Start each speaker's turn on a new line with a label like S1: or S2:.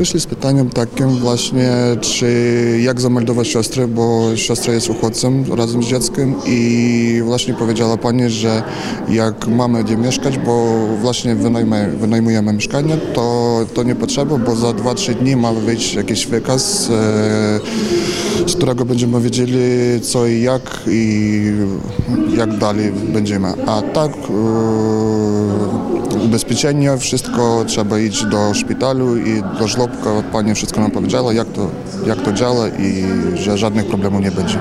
S1: Przyszli z pytaniem takim właśnie, jak zameldować siostrę, bo siostra jest uchodźcem razem z dzieckiem i właśnie powiedziała pani, że jak mamy gdzie mieszkać, bo właśnie wynajmujemy mieszkanie, to nie potrzeba, bo za 2-3 dni ma wyjść jakiś wykaz, z którego będziemy wiedzieli co i jak dalej będziemy. A tak ubezpieczenie, wszystko trzeba iść do szpitalu i do żłobka. Pani wszystko nam powiedziała, jak to działa i że żadnych problemów nie będzie.